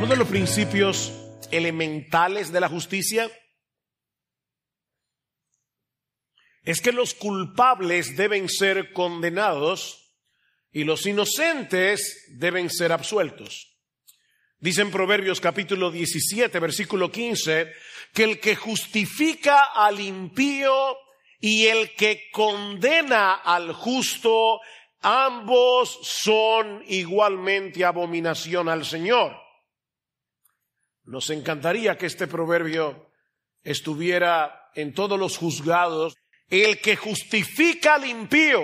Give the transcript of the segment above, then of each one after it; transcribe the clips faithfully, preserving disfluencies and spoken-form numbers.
de los principios elementales de la justicia es que los culpables deben ser condenados y los inocentes deben ser absueltos. Dice en Proverbios capítulo diecisiete, versículo quince, que el que justifica al impío y el que condena al justo, ambos son igualmente abominación al Señor. Nos encantaría que este proverbio estuviera en todos los juzgados. El que justifica al impío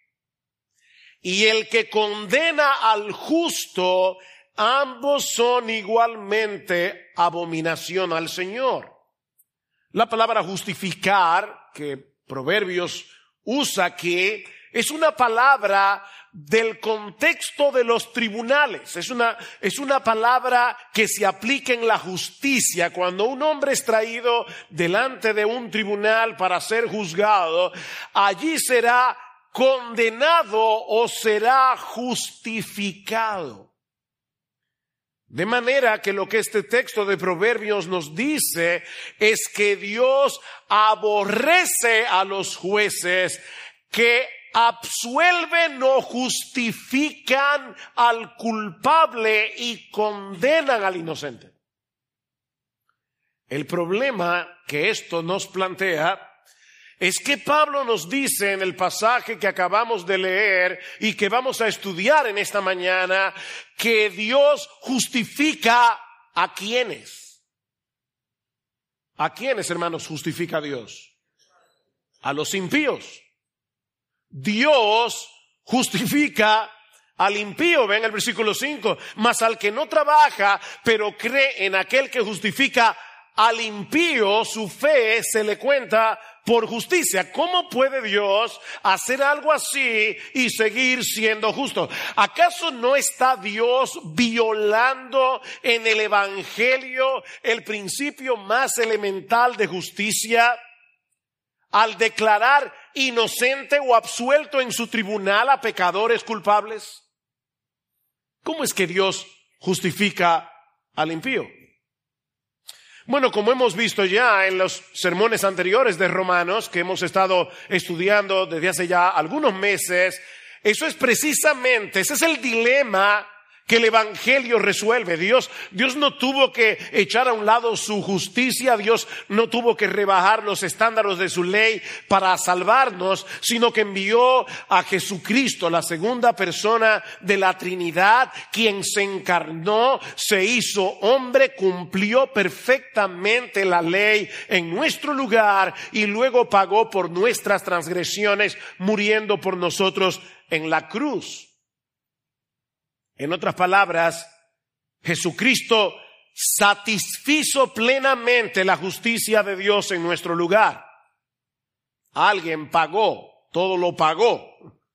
y el que condena al justo, ambos son igualmente abominación al Señor. La palabra justificar, que Proverbios usa aquí, es una palabra del contexto de los tribunales. Es una, es una palabra que se aplica en la justicia. Cuando un hombre es traído delante de un tribunal para ser juzgado, allí será condenado o será justificado. De manera que lo que este texto de Proverbios nos dice es que Dios aborrece a los jueces que absuelven o justifican al culpable y condenan al inocente. El problema que esto nos plantea es que Pablo nos dice en el pasaje que acabamos de leer y que vamos a estudiar en esta mañana, que Dios justifica a quienes. ¿A quiénes, hermanos, justifica a Dios? A los impíos. Dios justifica al impío, ven el versículo cinco, mas al que no trabaja, pero cree en aquel que justifica al impío, su fe se le cuenta por justicia. ¿Cómo puede Dios hacer algo así y seguir siendo justo? ¿Acaso no está Dios violando en el Evangelio el principio más elemental de justicia al declarar inocente o absuelto en su tribunal a pecadores culpables? ¿Cómo es que Dios justifica al impío? Bueno, como hemos visto ya en los sermones anteriores de Romanos, que hemos estado estudiando desde hace ya algunos meses, eso es precisamente, ese es el dilema que el Evangelio resuelve. Dios, Dios no tuvo que echar a un lado su justicia, Dios no tuvo que rebajar los estándares de su ley para salvarnos, sino que envió a Jesucristo, la segunda persona de la Trinidad, quien se encarnó, se hizo hombre, cumplió perfectamente la ley en nuestro lugar y luego pagó por nuestras transgresiones, muriendo por nosotros en la cruz. En otras palabras, Jesucristo satisfizo plenamente la justicia de Dios en nuestro lugar. Alguien pagó, todo lo pagó.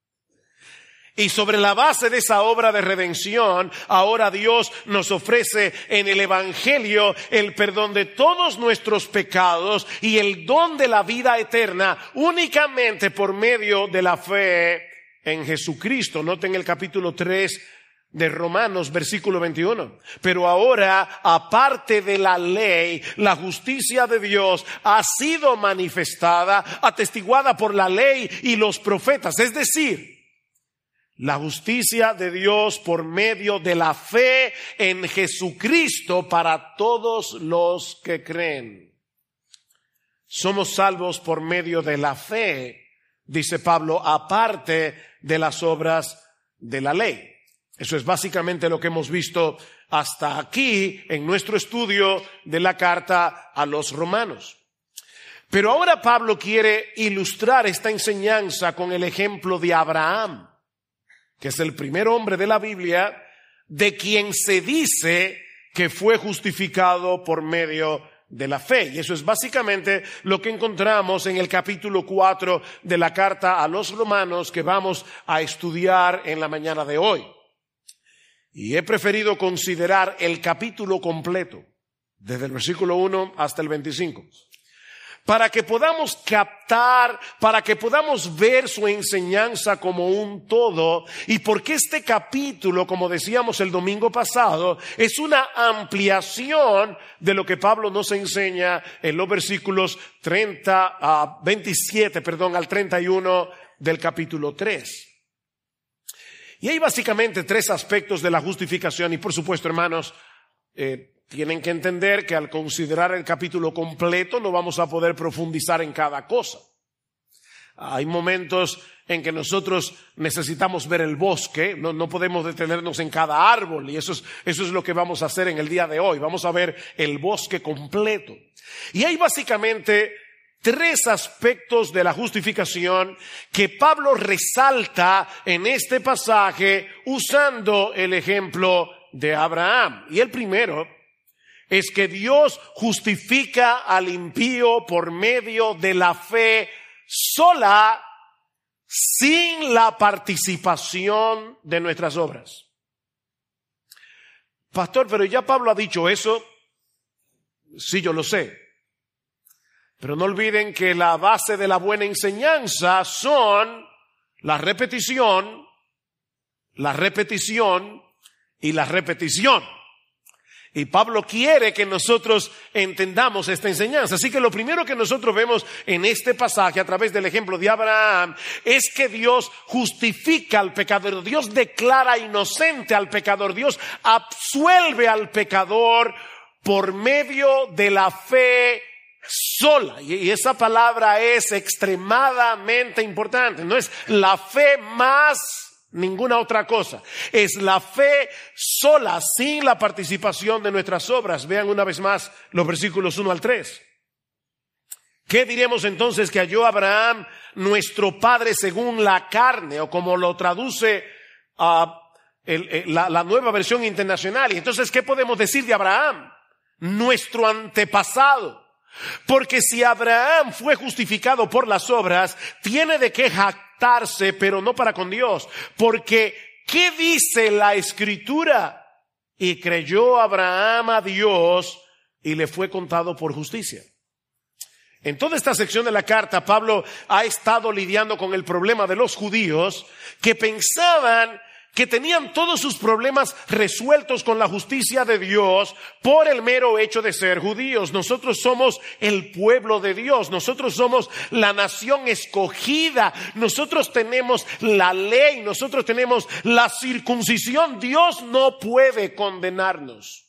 Y sobre la base de esa obra de redención, ahora Dios nos ofrece en el Evangelio el perdón de todos nuestros pecados y el don de la vida eterna únicamente por medio de la fe en Jesucristo. Noten el capítulo tres de Romanos, versículo veintiuno. Pero ahora, aparte de la ley, la justicia de Dios ha sido manifestada, atestiguada por la ley y los profetas. Es decir, la justicia de Dios por medio de la fe en Jesucristo para todos los que creen. Somos salvos por medio de la fe, dice Pablo, aparte de las obras de la ley. Eso es básicamente lo que hemos visto hasta aquí en nuestro estudio de la carta a los romanos. Pero ahora Pablo quiere ilustrar esta enseñanza con el ejemplo de Abraham, que es el primer hombre de la Biblia de quien se dice que fue justificado por medio de la fe. Y eso es básicamente lo que encontramos en el capítulo cuatro de la carta a los romanos que vamos a estudiar en la mañana de hoy. Y he preferido considerar el capítulo completo, desde el versículo uno hasta el veinticinco. para que podamos captar, para que podamos ver su enseñanza como un todo, y porque este capítulo, como decíamos el domingo pasado, es una ampliación de lo que Pablo nos enseña en los versículos treinta a veintisiete, perdón, al treinta y uno del capítulo tres. Y hay básicamente tres aspectos de la justificación, y por supuesto, hermanos, eh, tienen que entender que al considerar el capítulo completo no vamos a poder profundizar en cada cosa. Hay momentos en que nosotros necesitamos ver el bosque, no, no podemos detenernos en cada árbol, y eso es, eso es lo que vamos a hacer en el día de hoy. Vamos a ver el bosque completo. Y hay básicamente tres aspectos de la justificación que Pablo resalta en este pasaje usando el ejemplo de Abraham. Y el primero es que Dios justifica al impío por medio de la fe sola, sin la participación de nuestras obras. Pastor, pero ya Pablo ha dicho eso. Sí, yo lo sé. Pero no olviden que la base de la buena enseñanza son la repetición, la repetición y la repetición. Y Pablo quiere que nosotros entendamos esta enseñanza. Así que lo primero que nosotros vemos en este pasaje a través del ejemplo de Abraham es que Dios justifica al pecador. Dios declara inocente al pecador. Dios absuelve al pecador por medio de la fe sola. Y esa palabra es extremadamente importante. No es la fe más ninguna otra cosa. Es la fe sola, sin la participación de nuestras obras. Vean una vez más los versículos uno al tres. ¿Qué diremos entonces que halló Abraham, nuestro padre según la carne? O como lo traduce uh, el, el, la, la nueva versión internacional. Y entonces, ¿qué podemos decir de Abraham? Nuestro antepasado. Porque si Abraham fue justificado por las obras, tiene de qué jactarse, pero no para con Dios. Porque, ¿qué dice la Escritura? Y creyó Abraham a Dios y le fue contado por justicia. En toda esta sección de la carta, Pablo ha estado lidiando con el problema de los judíos que pensaban que tenían todos sus problemas resueltos con la justicia de Dios por el mero hecho de ser judíos. Nosotros somos el pueblo de Dios, nosotros somos la nación escogida, nosotros tenemos la ley, nosotros tenemos la circuncisión. Dios no puede condenarnos.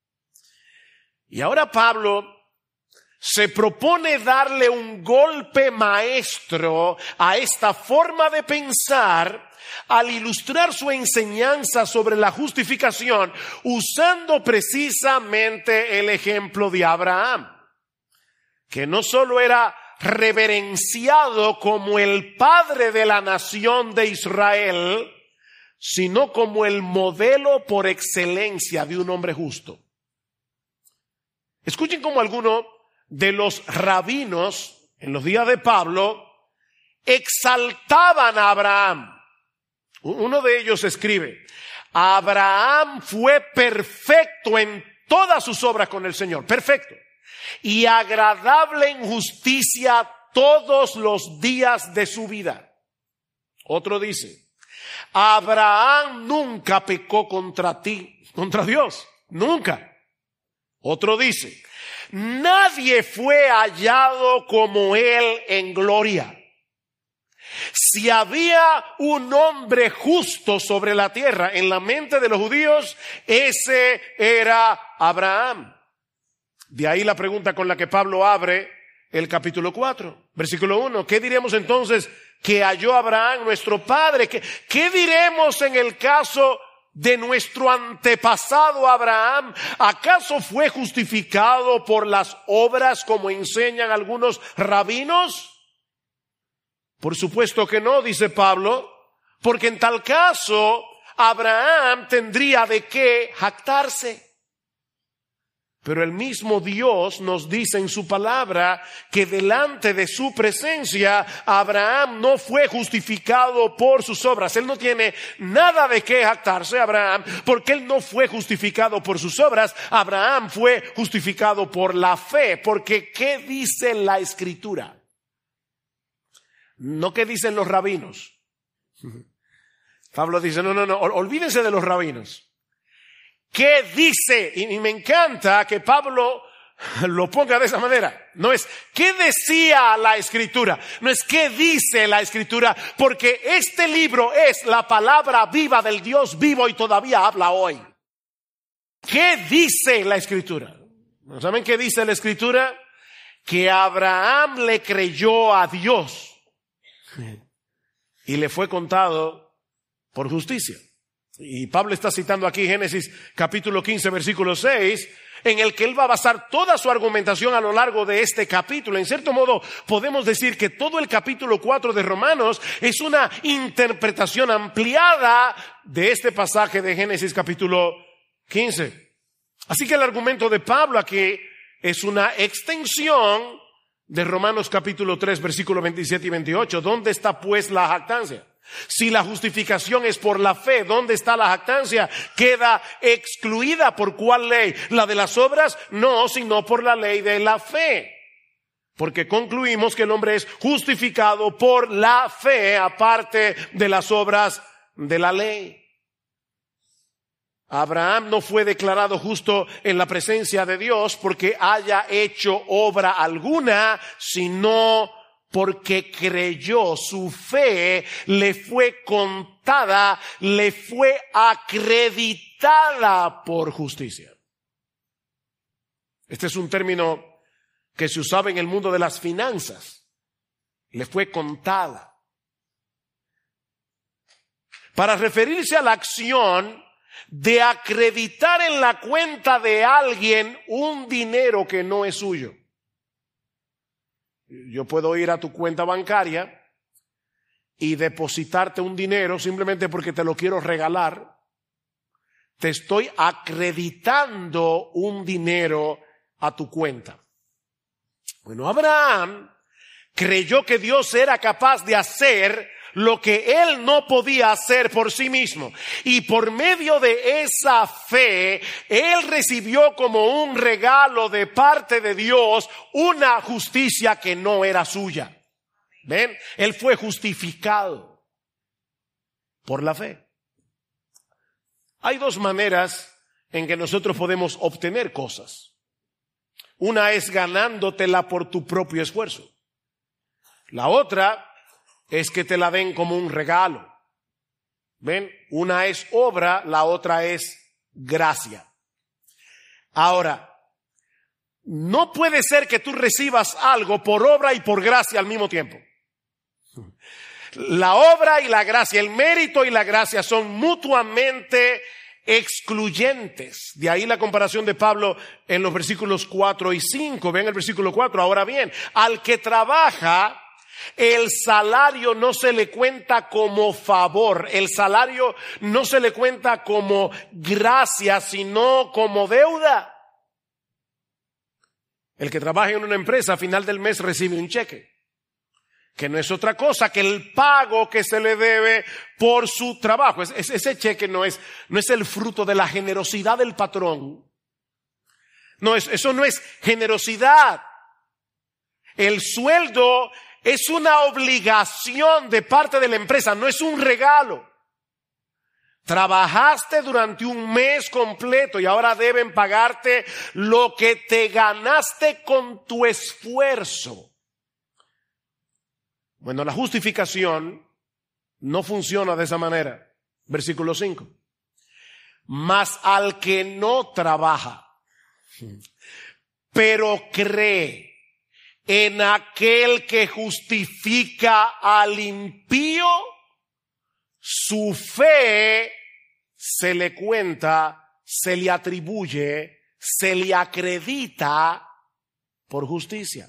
Y ahora Pablo se propone darle un golpe maestro a esta forma de pensar al ilustrar su enseñanza sobre la justificación usando precisamente el ejemplo de Abraham, que no solo era reverenciado como el padre de la nación de Israel, sino como el modelo por excelencia de un hombre justo. Escuchen cómo alguno de los rabinos en los días de Pablo exaltaban a Abraham. Uno de ellos escribe: Abraham fue perfecto en todas sus obras con el Señor, perfecto, y agradable en justicia todos los días de su vida. Otro dice: Abraham nunca pecó contra ti, contra Dios, nunca. Otro dice: nadie fue hallado como él en gloria. Si había un hombre justo sobre la tierra en la mente de los judíos, ese era Abraham. De ahí la pregunta con la que Pablo abre el capítulo cuatro, versículo uno. ¿Qué diremos entonces que halló Abraham, nuestro padre? ¿Qué, qué diremos en el caso de nuestro antepasado Abraham? ¿Acaso fue justificado por las obras como enseñan algunos rabinos? Por supuesto que no, dice Pablo, porque en tal caso Abraham tendría de qué jactarse. Pero el mismo Dios nos dice en su palabra que delante de su presencia Abraham no fue justificado por sus obras. Él no tiene nada de qué jactarse, Abraham, porque él no fue justificado por sus obras. Abraham fue justificado por la fe. Porque ¿qué dice la Escritura? No qué dicen los rabinos. Pablo dice, no, no, no, olvídense de los rabinos. ¿Qué dice? Y me encanta que Pablo lo ponga de esa manera. No es ¿qué decía la Escritura? No es ¿qué dice la Escritura? Porque este libro es la palabra viva del Dios vivo y todavía habla hoy. ¿Qué dice la Escritura? ¿Saben qué dice la Escritura? Que Abraham le creyó a Dios y le fue contado por justicia. Y Pablo está citando aquí Génesis capítulo quince versículo seis, en el que él va a basar toda su argumentación a lo largo de este capítulo. En cierto modo podemos decir que todo el capítulo cuatro de Romanos es una interpretación ampliada de este pasaje de Génesis capítulo quince. Así que el argumento de Pablo aquí es una extensión de Romanos capítulo tres versículo veintisiete y veintiocho. ¿Dónde está pues la jactancia? Si la justificación es por la fe, ¿dónde está la jactancia? ¿Queda excluida por cuál ley? ¿La de las obras? No, sino por la ley de la fe. Porque concluimos que el hombre es justificado por la fe, aparte de las obras de la ley. Abraham no fue declarado justo en la presencia de Dios porque haya hecho obra alguna, sino porque creyó. Su fe le fue contada, le fue acreditada por justicia. Este es un término que se usaba en el mundo de las finanzas. Le fue contada. Para referirse a la acción de acreditar en la cuenta de alguien un dinero que no es suyo. Yo puedo ir a tu cuenta bancaria y depositarte un dinero simplemente porque te lo quiero regalar. Te estoy acreditando un dinero a tu cuenta. Bueno, Abraham creyó que Dios era capaz de hacer lo que él no podía hacer por sí mismo. Y por medio de esa fe, él recibió como un regalo de parte de Dios una justicia que no era suya. ¿Ven? Él fue justificado por la fe. Hay dos maneras en que nosotros podemos obtener cosas. Una es ganándotela por tu propio esfuerzo. La otra es que te la den como un regalo. ¿Ven? Una es obra, la otra es gracia. Ahora, no puede ser que tú recibas algo por obra y por gracia al mismo tiempo. La obra y la gracia, el mérito y la gracia son mutuamente excluyentes. De ahí la comparación de Pablo en los versículos cuatro y cinco. Ven el versículo cuatro. Ahora bien, al que trabaja, el salario no se le cuenta como favor, el salario no se le cuenta como gracia, sino como deuda. El que trabaja en una empresa a final del mes recibe un cheque, que no es otra cosa que el pago que se le debe por su trabajo. Es, es, ese cheque no es, no es el fruto de la generosidad del patrón. No, es, eso no es generosidad. El sueldo es una obligación de parte de la empresa, no es un regalo. Trabajaste durante un mes completo y ahora deben pagarte lo que te ganaste con tu esfuerzo. Bueno, la justificación no funciona de esa manera. Versículo cinco. Mas al que no trabaja, pero cree en aquel que justifica al impío, su fe se le cuenta, se le atribuye, se le acredita por justicia.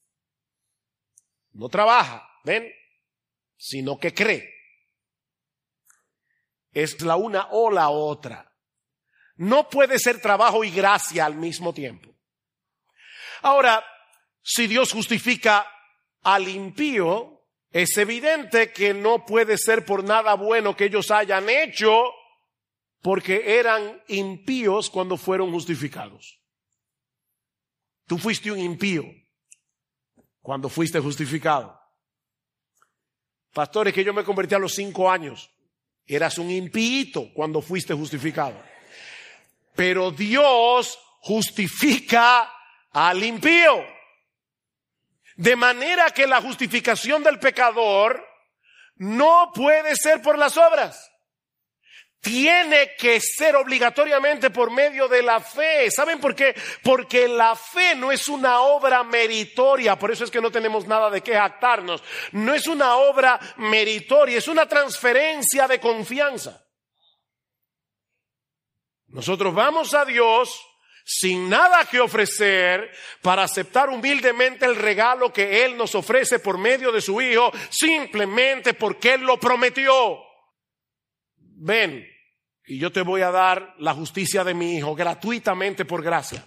No trabaja, ¿ven? Sino que cree. Es la una o la otra. No puede ser trabajo y gracia al mismo tiempo. Ahora, si Dios justifica al impío, es evidente que no puede ser por nada bueno que ellos hayan hecho, porque eran impíos cuando fueron justificados. Tú fuiste un impío cuando fuiste justificado. Pastores, que yo me convertí a los cinco años. Eras un impío cuando fuiste justificado. Pero Dios justifica al impío. De manera que la justificación del pecador no puede ser por las obras. Tiene que ser obligatoriamente por medio de la fe. ¿Saben por qué? Porque la fe no es una obra meritoria. Por eso es que no tenemos nada de qué jactarnos. No es una obra meritoria, es una transferencia de confianza. Nosotros vamos a Dios sin nada que ofrecer para aceptar humildemente el regalo que Él nos ofrece por medio de su Hijo, simplemente porque Él lo prometió. Ven, y yo te voy a dar la justicia de mi Hijo gratuitamente por gracia.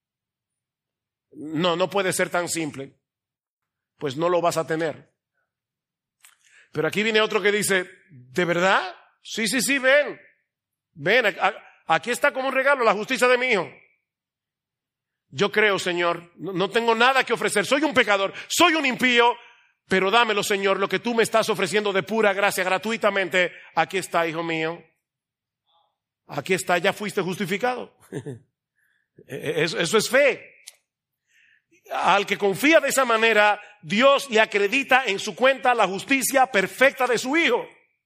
No, no puede ser tan simple, pues no lo vas a tener. Pero aquí viene otro que dice, ¿de verdad? Sí, sí, sí, ven, ven, aquí está como un regalo la justicia de mi Hijo. Yo creo, Señor, no tengo nada que ofrecer, soy un pecador, soy un impío, pero dámelo, Señor, lo que tú me estás ofreciendo de pura gracia, gratuitamente. Aquí está, hijo mío. Aquí está, ya fuiste justificado. Eso, eso es fe. Al que confía de esa manera, Dios le acredita en su cuenta la justicia perfecta de su Hijo.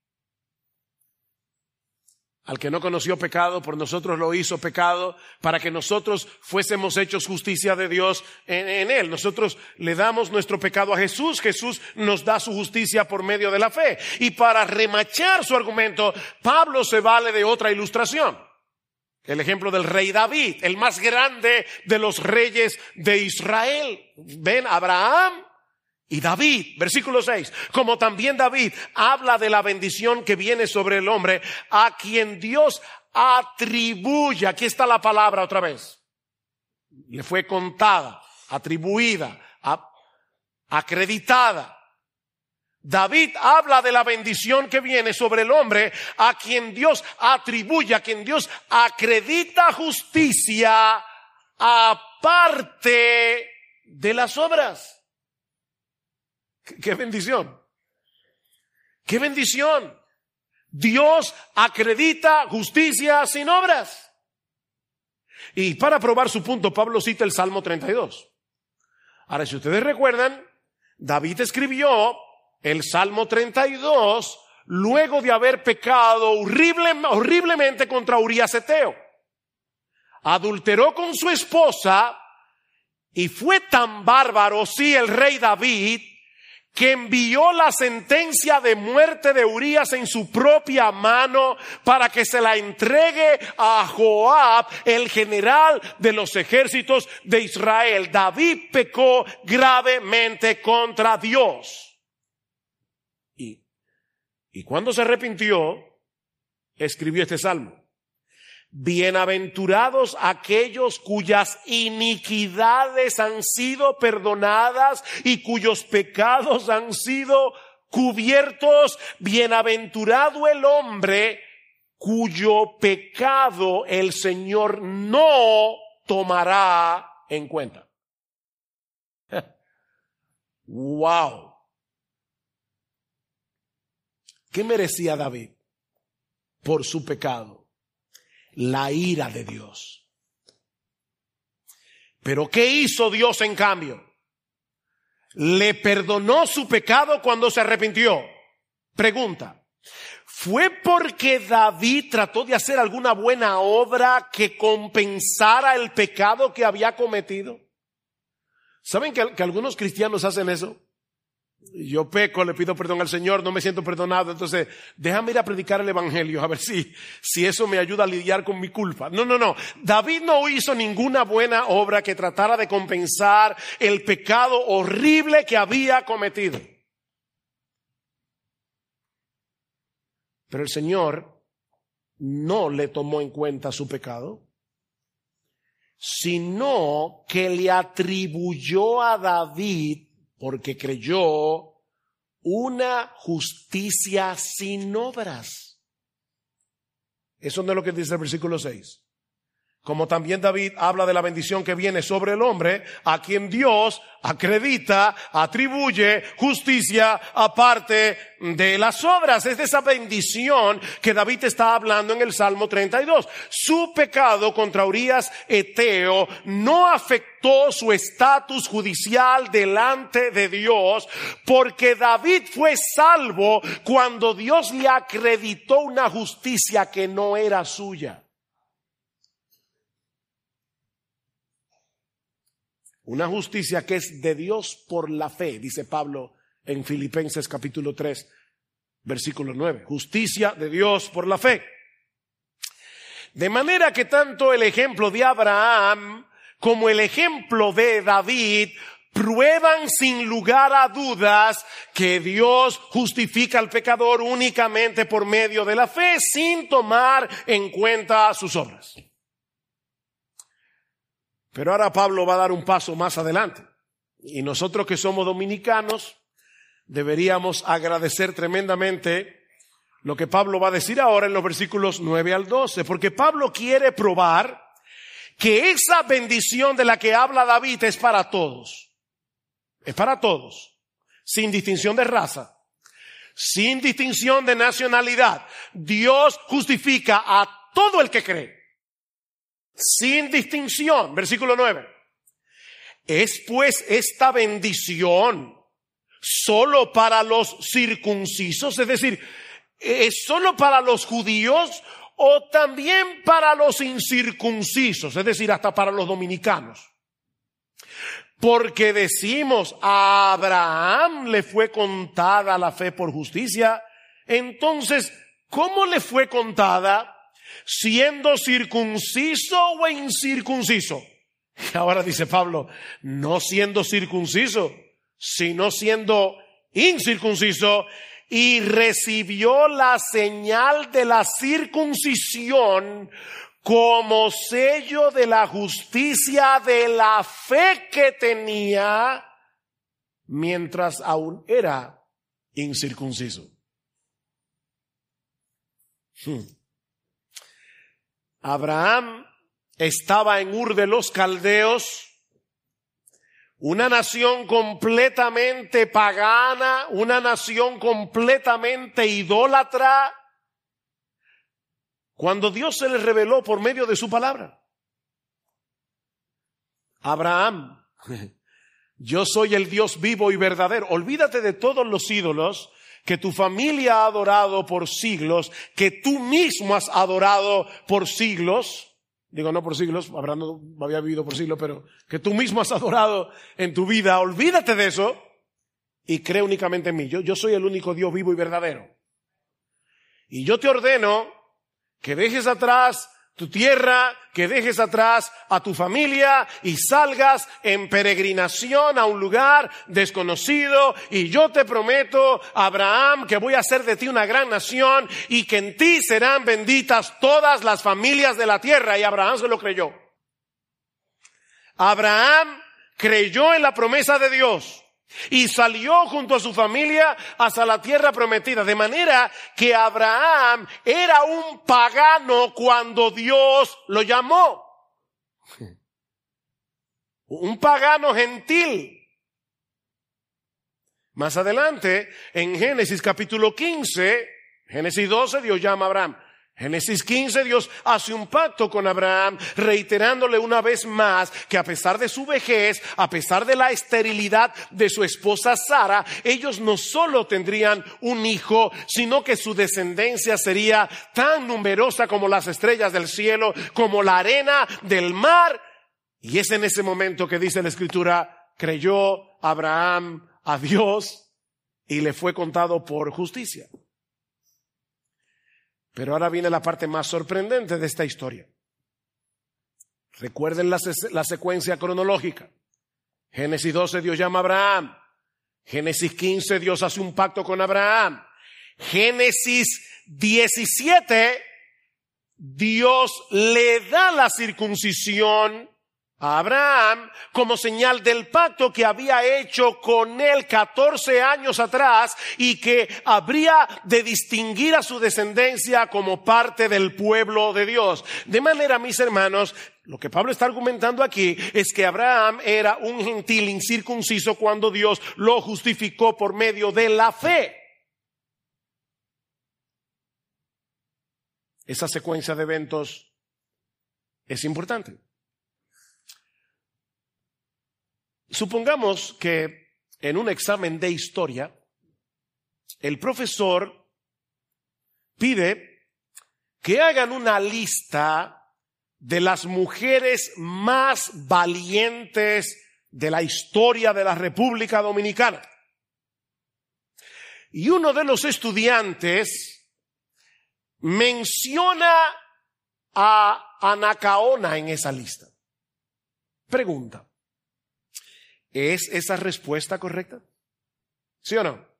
Al que no conoció pecado, por nosotros lo hizo pecado, para que nosotros fuésemos hechos justicia de Dios en, en Él. Nosotros le damos nuestro pecado a Jesús, Jesús nos da su justicia por medio de la fe. Y para remachar su argumento, Pablo se vale de otra ilustración. El ejemplo del rey David, el más grande de los reyes de Israel. Ven, Abraham y David, versículo seis, como también David habla de la bendición que viene sobre el hombre, a quien Dios atribuye, aquí está la palabra otra vez, le fue contada, atribuida, a, acreditada. David habla de la bendición que viene sobre el hombre, a quien Dios atribuye, a quien Dios acredita justicia aparte de las obras. ¡Qué bendición! ¡Qué bendición! Dios acredita justicia sin obras. Y para probar su punto, Pablo cita el Salmo treinta y dos. Ahora, si ustedes recuerdan, David escribió el Salmo treinta y dos luego de haber pecado horrible, horriblemente contra Urías Eteo. Adulteró con su esposa y fue tan bárbaro, sí, el rey David, que envió la sentencia de muerte de Urías en su propia mano para que se la entregue a Joab, el general de los ejércitos de Israel. David pecó gravemente contra Dios. Y, y cuando se arrepintió, escribió este salmo. Bienaventurados aquellos cuyas iniquidades han sido perdonadas y cuyos pecados han sido cubiertos. Bienaventurado el hombre cuyo pecado el Señor no tomará en cuenta. Wow. ¿Qué merecía David por su pecado? La ira de Dios. Pero ¿qué hizo Dios en cambio? Le perdonó su pecado cuando se arrepintió. Pregunta, ¿fue porque David trató de hacer alguna buena obra que compensara el pecado que había cometido? ¿Saben que, que algunos cristianos hacen eso? Yo peco, le pido perdón al Señor, no me siento perdonado, entonces déjame ir a predicar el evangelio a ver si, si eso me ayuda a lidiar con mi culpa. No, no, no. David no hizo ninguna buena obra que tratara de compensar el pecado horrible que había cometido. Pero el Señor no le tomó en cuenta su pecado, sino que le atribuyó a David, porque creyó, una justicia sin obras. Eso no es lo que dice el versículo seis. Como también David habla de la bendición que viene sobre el hombre, a quien Dios acredita, atribuye justicia aparte de las obras. Es de esa bendición que David está hablando en el Salmo treinta y dos. Su pecado contra Urías Eteo no afectó su estatus judicial delante de Dios, porque David fue salvo cuando Dios le acreditó una justicia que no era suya. Una justicia que es de Dios por la fe, dice Pablo en Filipenses capítulo tres, versículo nueve. Justicia de Dios por la fe. De manera que tanto el ejemplo de Abraham como el ejemplo de David prueban sin lugar a dudas que Dios justifica al pecador únicamente por medio de la fe, sin tomar en cuenta sus obras. Pero ahora Pablo va a dar un paso más adelante. Y nosotros que somos dominicanos deberíamos agradecer tremendamente lo que Pablo va a decir ahora en los versículos nueve al doce. Porque Pablo quiere probar que esa bendición de la que habla David es para todos. Es para todos. Sin distinción de raza. Sin distinción de nacionalidad. Dios justifica a todo el que cree. Sin distinción. Versículo nueve. ¿Es pues esta bendición solo para los circuncisos? Es decir, ¿es solo para los judíos o también para los incircuncisos? Es decir, hasta para los dominicanos. Porque decimos, a Abraham le fue contada la fe por justicia. Entonces, ¿cómo le fue contada? ¿Siendo circunciso o incircunciso? Y ahora dice Pablo, no siendo circunciso, sino siendo incircunciso, y recibió la señal de la circuncisión como sello de la justicia de la fe que tenía mientras aún era incircunciso. Hmm. Abraham estaba en Ur de los Caldeos, una nación completamente pagana, una nación completamente idólatra, cuando Dios se le reveló por medio de su palabra. Abraham, yo soy el Dios vivo y verdadero. Olvídate de todos los ídolos que tu familia ha adorado por siglos, que tú mismo has adorado por siglos. Digo, no por siglos, Abraham no había vivido por siglos, pero que tú mismo has adorado en tu vida. Olvídate de eso y cree únicamente en mí. Yo, yo soy el único Dios vivo y verdadero. Y yo te ordeno que dejes atrás tu tierra, que dejes atrás a tu familia y salgas en peregrinación a un lugar desconocido. Y yo te prometo, Abraham, que voy a hacer de ti una gran nación y que en ti serán benditas todas las familias de la tierra. Y Abraham se lo creyó. Abraham creyó en la promesa de Dios y salió junto a su familia hasta la tierra prometida. De manera que Abraham era un pagano cuando Dios lo llamó. Un pagano gentil. Más adelante, en Génesis capítulo quince, Génesis doce, Dios llama a Abraham. Génesis quince, Dios hace un pacto con Abraham, reiterándole una vez más que a pesar de su vejez, a pesar de la esterilidad de su esposa Sara, ellos no solo tendrían un hijo, sino que su descendencia sería tan numerosa como las estrellas del cielo, como la arena del mar. Y es en ese momento que dice la Escritura, creyó Abraham a Dios y le fue contado por justicia. Pero ahora viene la parte más sorprendente de esta historia. Recuerden la, la secuencia cronológica. Génesis doce, Dios llama a Abraham. Génesis quince, Dios hace un pacto con Abraham. Génesis diecisiete, Dios le da la circuncisión a Abraham como señal del pacto que había hecho con él catorce años atrás y que habría de distinguir a su descendencia como parte del pueblo de Dios. De manera, mis hermanos, lo que Pablo está argumentando aquí es que Abraham era un gentil incircunciso cuando Dios lo justificó por medio de la fe. Esa secuencia de eventos es importante. Supongamos que en un examen de historia, el profesor pide que hagan una lista de las mujeres más valientes de la historia de la República Dominicana. Y uno de los estudiantes menciona a Anacaona en esa lista. Pregunta: ¿es esa respuesta correcta? ¿Sí o no?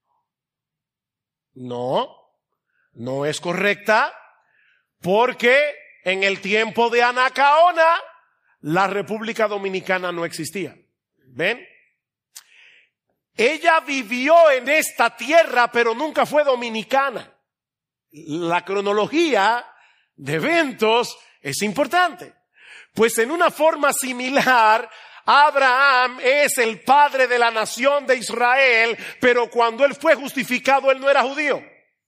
No, no es correcta, porque en el tiempo de Anacaona la República Dominicana no existía. ¿Ven? Ella vivió en esta tierra, pero nunca fue dominicana. La cronología de eventos es importante. Pues en una forma similar, Abraham es el padre de la nación de Israel, pero cuando él fue justificado, él no era judío.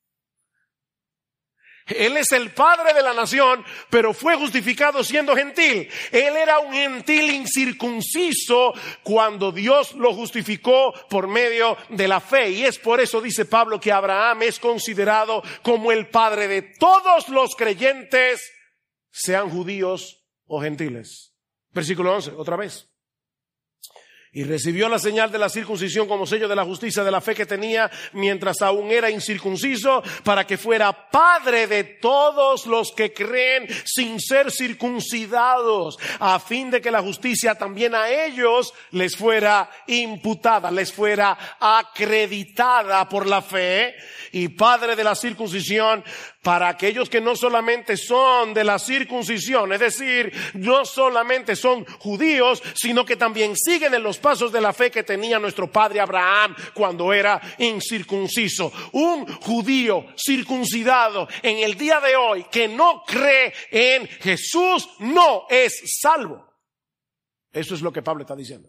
Él es el padre de la nación, pero fue justificado siendo gentil. Él era un gentil incircunciso cuando Dios lo justificó por medio de la fe. Y es por eso, dice Pablo, que Abraham es considerado como el padre de todos los creyentes, sean judíos o gentiles. Versículo once, otra vez. Y recibió la señal de la circuncisión como sello de la justicia de la fe que tenía mientras aún era incircunciso, para que fuera padre de todos los que creen sin ser circuncidados, a fin de que la justicia también a ellos les fuera imputada, les fuera acreditada por la fe, y padre de la circuncisión para aquellos que no solamente son de la circuncisión, es decir, no solamente son judíos, sino que también siguen en los pasos de la fe que tenía nuestro padre Abraham cuando era incircunciso. Un judío circuncidado en el día de hoy que no cree en Jesús no es salvo. Eso es lo que Pablo está diciendo.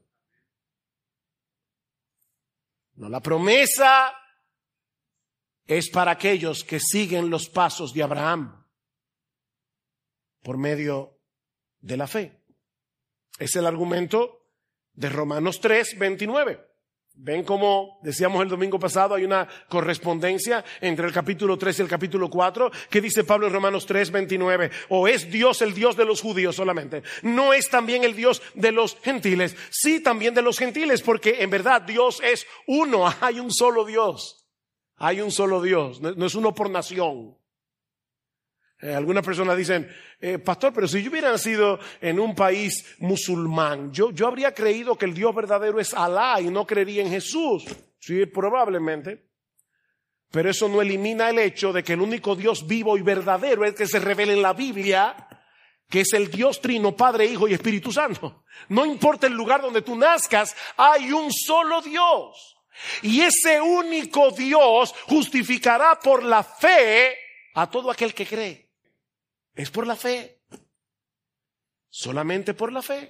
No, la promesa es para aquellos que siguen los pasos de Abraham por medio de la fe. Es el argumento de Romanos tres, veintinueve. Ven como decíamos el domingo pasado, hay una correspondencia entre el capítulo tres y el capítulo cuatro. ¿Qué dice Pablo en Romanos tres, veintinueve? ¿O es Dios el Dios de los judíos solamente? ¿No es también el Dios de los gentiles? Sí, también de los gentiles, porque en verdad Dios es uno. Hay un solo Dios. Hay un solo Dios, no es uno por nación. Eh, algunas personas dicen, eh, pastor, pero si yo hubiera nacido en un país musulmán, yo, yo habría creído que el Dios verdadero es Alá y no creería en Jesús. Sí, probablemente. Pero eso no elimina el hecho de que el único Dios vivo y verdadero es el que se revela en la Biblia, que es el Dios Trino, Padre, Hijo y Espíritu Santo. No importa el lugar donde tú nazcas, hay un solo Dios. Y ese único Dios justificará por la fe a todo aquel que cree. Es por la fe. Solamente por la fe.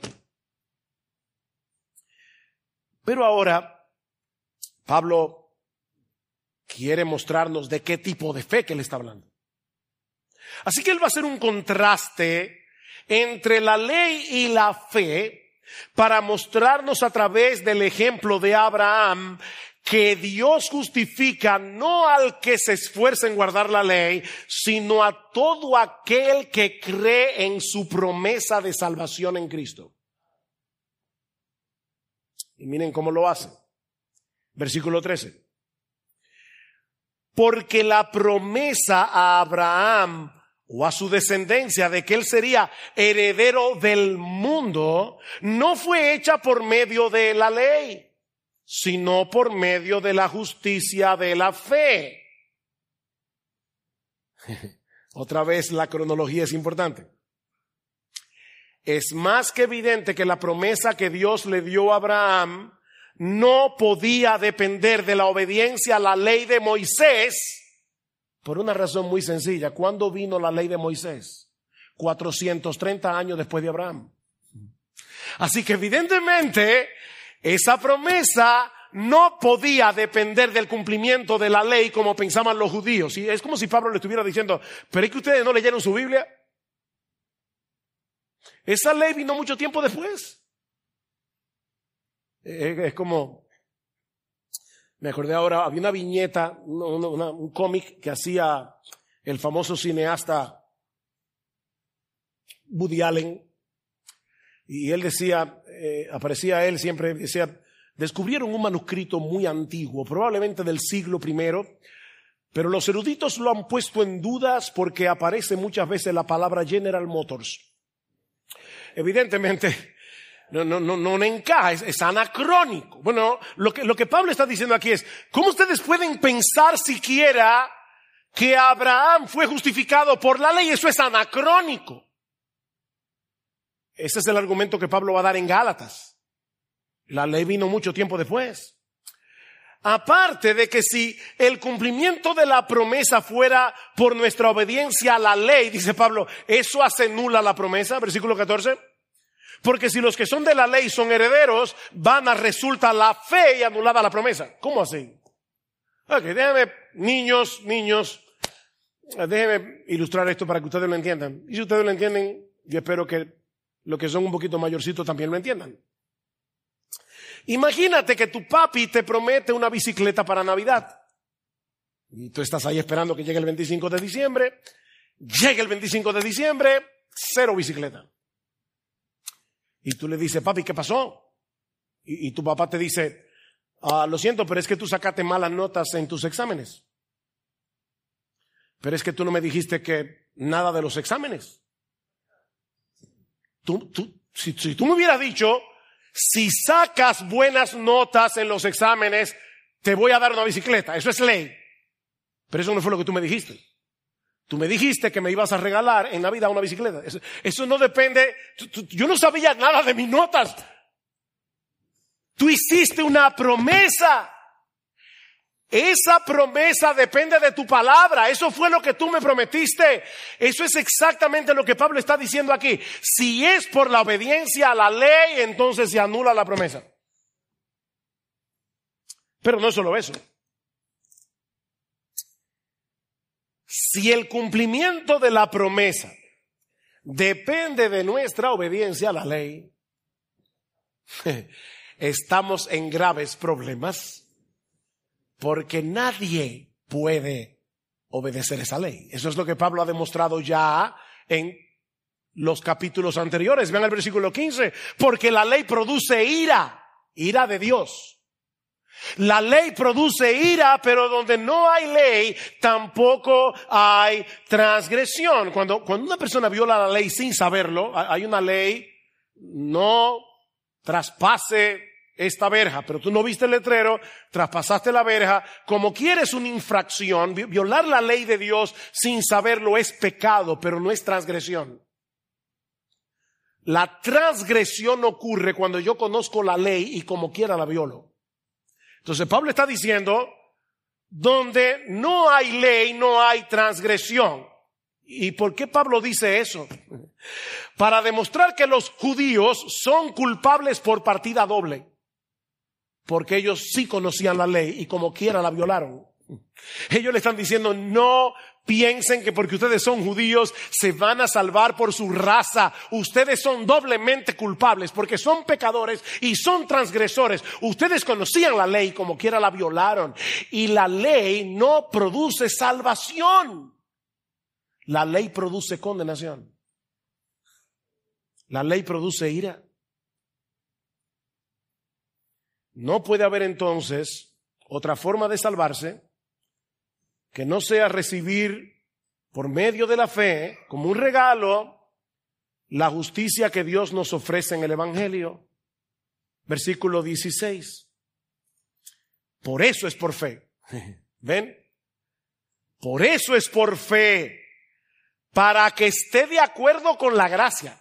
Pero ahora, Pablo quiere mostrarnos de qué tipo de fe que él está hablando. Así que él va a hacer un contraste entre la ley y la fe, para mostrarnos a través del ejemplo de Abraham que Dios justifica no al que se esfuerza en guardar la ley, sino a todo aquel que cree en su promesa de salvación en Cristo. Y miren cómo lo hace. Versículo trece. Porque la promesa a Abraham o a su descendencia de que él sería heredero del mundo, no fue hecha por medio de la ley, sino por medio de la justicia de la fe. Otra vez la cronología es importante. Es más que evidente que la promesa que Dios le dio a Abraham no podía depender de la obediencia a la ley de Moisés, por una razón muy sencilla. ¿Cuándo vino la ley de Moisés? cuatrocientos treinta años después de Abraham. Así que evidentemente esa promesa no podía depender del cumplimiento de la ley como pensaban los judíos. Y es como si Pablo le estuviera diciendo, pero es que ustedes no leyeron su Biblia. Esa ley vino mucho tiempo después. Es como, me acordé ahora, había una viñeta, una, una, un cómic que hacía el famoso cineasta Woody Allen, y él decía, eh, aparecía él siempre, decía, descubrieron un manuscrito muy antiguo, probablemente del siglo primero, pero los eruditos lo han puesto en dudas porque aparece muchas veces la palabra General Motors. Evidentemente, no, no, no, no encaja, es, es anacrónico. Bueno, lo que, lo que Pablo está diciendo aquí es, ¿cómo ustedes pueden pensar siquiera que Abraham fue justificado por la ley? Eso es anacrónico. Ese es el argumento que Pablo va a dar en Gálatas. La ley vino mucho tiempo después. Aparte de que si el cumplimiento de la promesa fuera por nuestra obediencia a la ley, dice Pablo, eso hace nula la promesa, versículo catorce. Porque si los que son de la ley son herederos, vana resulta la fe y anulada la promesa. ¿Cómo así? Ok, déjenme, niños, niños, déjenme ilustrar esto para que ustedes lo entiendan. Y si ustedes lo entienden, yo espero que los que son un poquito mayorcitos también lo entiendan. Imagínate que tu papi te promete una bicicleta para Navidad. Y tú estás ahí esperando que llegue el veinticinco de diciembre. Llega el veinticinco de diciembre, cero bicicleta. Y tú le dices, papi, ¿qué pasó? Y, y tu papá te dice, ah, lo siento, pero es que tú sacaste malas notas en tus exámenes. Pero es que tú no me dijiste que nada de los exámenes. Tú, tú, si, si tú me hubieras dicho, si sacas buenas notas en los exámenes, te voy a dar una bicicleta. Eso es ley. Pero eso no fue lo que tú me dijiste. Tú me dijiste que me ibas a regalar en Navidad una bicicleta. Eso, eso no depende. Tú, tú, yo no sabía nada de mis notas. Tú hiciste una promesa. Esa promesa depende de tu palabra. Eso fue lo que tú me prometiste. Eso es exactamente lo que Pablo está diciendo aquí. Si es por la obediencia a la ley, entonces se anula la promesa. Pero no es solo eso. Si el cumplimiento de la promesa depende de nuestra obediencia a la ley, estamos en graves problemas. Porque nadie puede obedecer esa ley. Eso es lo que Pablo ha demostrado ya en los capítulos anteriores. Vean el versículo quince. Porque la ley produce ira, ira de Dios. La ley produce ira, pero donde no hay ley, tampoco hay transgresión. Cuando, cuando una persona viola la ley sin saberlo, hay una ley, no traspase esta verja, pero tú no viste el letrero, traspasaste la verja. Como quieres una infracción, violar la ley de Dios sin saberlo es pecado, pero no es transgresión. La transgresión ocurre cuando yo conozco la ley y como quiera la violo. Entonces Pablo está diciendo, donde no hay ley, no hay transgresión. ¿Y por qué Pablo dice eso? Para demostrar que los judíos son culpables por partida doble. Porque ellos sí conocían la ley y como quiera la violaron. Ellos le están diciendo, no piensen que porque ustedes son judíos se van a salvar por su raza. Ustedes son doblemente culpables porque son pecadores y son transgresores. Ustedes conocían la ley y como quiera la violaron. Y la ley no produce salvación. La ley produce condenación. La ley produce ira. No puede haber entonces otra forma de salvarse que no sea recibir por medio de la fe, como un regalo, la justicia que Dios nos ofrece en el Evangelio. Versículo dieciséis. Por eso es por fe. ¿Ven? Por eso es por fe. para que esté de acuerdo con la gracia,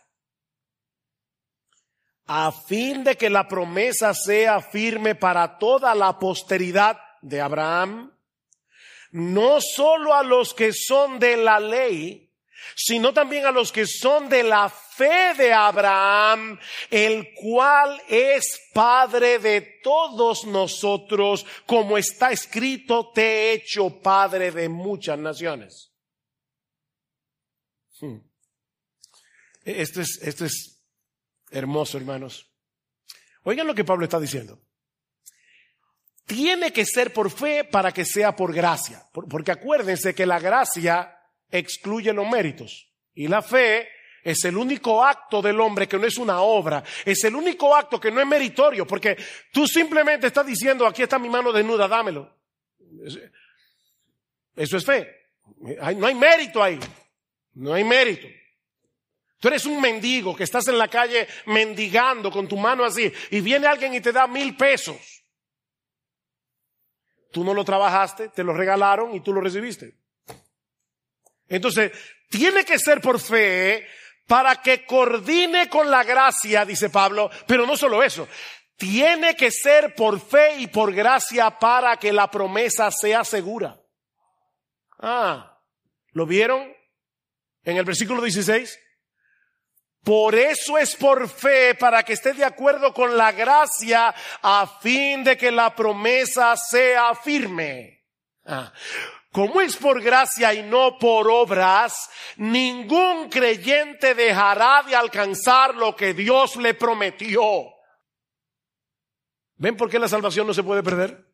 a fin de que la promesa sea firme para toda la posteridad de Abraham, no solo a los que son de la ley, sino también a los que son de la fe de Abraham, el cual es Padre de todos nosotros, como está escrito, te he hecho Padre de muchas naciones. Hmm. Esto es, esto es hermoso, hermanos. Oigan lo que Pablo está diciendo. Tiene que ser por fe para que sea por gracia, porque acuérdense que la gracia excluye los méritos y la fe es el único acto del hombre que no es una obra, es el único acto que no es meritorio, porque tú simplemente estás diciendo, aquí está mi mano desnuda, dámelo. Eso es fe. No hay mérito ahí, no hay mérito. Tú eres un mendigo que estás en la calle mendigando con tu mano así y viene alguien y te da mil pesos. Tú no lo trabajaste, te lo regalaron y tú lo recibiste. Entonces, tiene que ser por fe para que coordine con la gracia, dice Pablo, pero no solo eso. Tiene que ser por fe y por gracia para que la promesa sea segura. Ah, ¿lo vieron en el versículo dieciséis? Por eso es por fe, para que esté de acuerdo con la gracia, a fin de que la promesa sea firme. Ah. Como es por gracia y no por obras, ningún creyente dejará de alcanzar lo que Dios le prometió. ¿Ven por qué la salvación no se puede perder?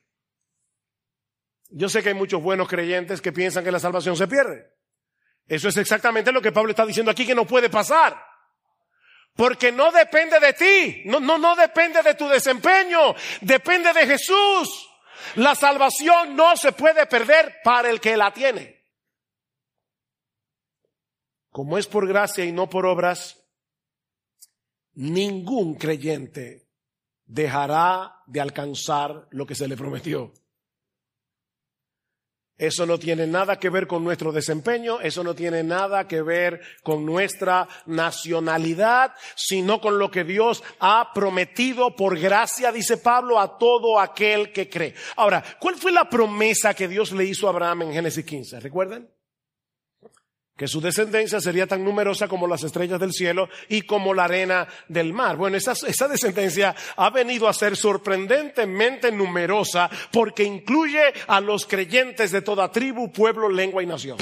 Yo sé que hay muchos buenos creyentes que piensan que la salvación se pierde. Eso es exactamente lo que Pablo está diciendo aquí, que no puede pasar. Porque no depende de ti, no, no, no depende de tu desempeño, depende de Jesús. La salvación no se puede perder para el que la tiene. Como es por gracia y no por obras, ningún creyente dejará de alcanzar lo que se le prometió. Eso no tiene nada que ver con nuestro desempeño, eso no tiene nada que ver con nuestra nacionalidad, sino con lo que Dios ha prometido por gracia, dice Pablo, a todo aquel que cree. Ahora, ¿cuál fue la promesa que Dios le hizo a Abraham en Génesis quince? ¿Recuerdan? Que su descendencia sería tan numerosa como las estrellas del cielo y como la arena del mar. Bueno, esa, esa descendencia ha venido a ser sorprendentemente numerosa porque incluye a los creyentes de toda tribu, pueblo, lengua y nación.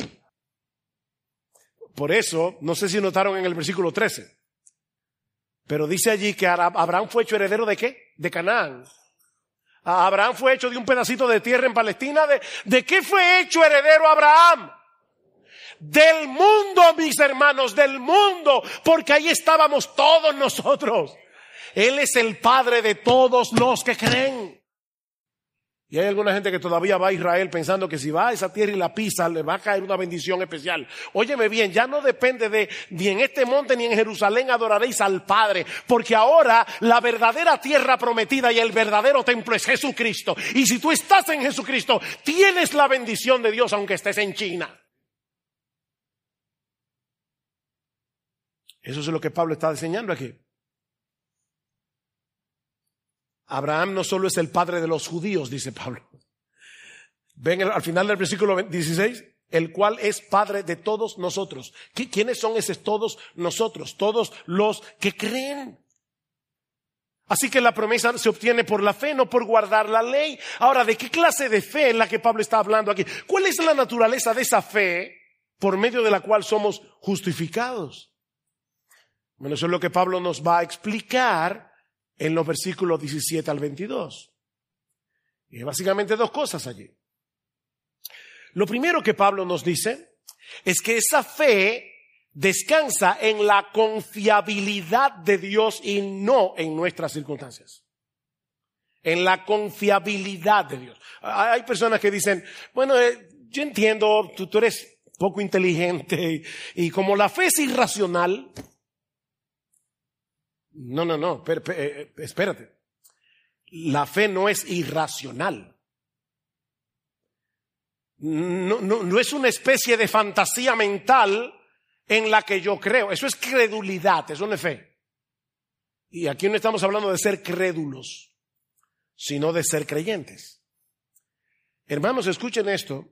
Por eso, no sé si notaron en el versículo trece, pero dice allí que Abraham fue hecho heredero ¿de qué? De Canaán. Abraham fue hecho de un pedacito de tierra en Palestina. ¿De, de qué fue hecho heredero Abraham? Del mundo, mis hermanos, del mundo, porque ahí estábamos todos nosotros. Él es el Padre de todos los que creen. Y hay alguna gente que todavía va a Israel pensando que si va a esa tierra y la pisa, le va a caer una bendición especial. Óyeme bien, ya no depende de ni en este monte ni en Jerusalén adoraréis al Padre, porque ahora la verdadera tierra prometida y el verdadero templo es Jesucristo. Y si tú estás en Jesucristo, tienes la bendición de Dios aunque estés en China. Eso es lo que Pablo está enseñando aquí. Abraham no solo es el padre de los judíos, dice Pablo. Ven al final del versículo dieciséis, el cual es padre de todos nosotros. ¿Quiénes son esos todos nosotros? Todos los que creen. Así que la promesa se obtiene por la fe, no por guardar la ley. Ahora, ¿de qué clase de fe es la que Pablo está hablando aquí? ¿Cuál es la naturaleza de esa fe por medio de la cual somos justificados? Bueno, eso es lo que Pablo nos va a explicar en los versículos diecisiete al veintidós. Y hay básicamente dos cosas allí. Lo primero que Pablo nos dice es que esa fe descansa en la confiabilidad de Dios y no en nuestras circunstancias. En la confiabilidad de Dios. Hay personas que dicen, bueno, eh, yo entiendo, tú, tú eres poco inteligente y, y como la fe es irracional. No, no, no, espérate. La fe no es irracional. no, no, no es una especie de fantasía mental en la que yo creo. Eso es credulidad, eso no es fe. Y aquí no estamos hablando de ser crédulos, sino de ser creyentes. Hermanos, escuchen esto.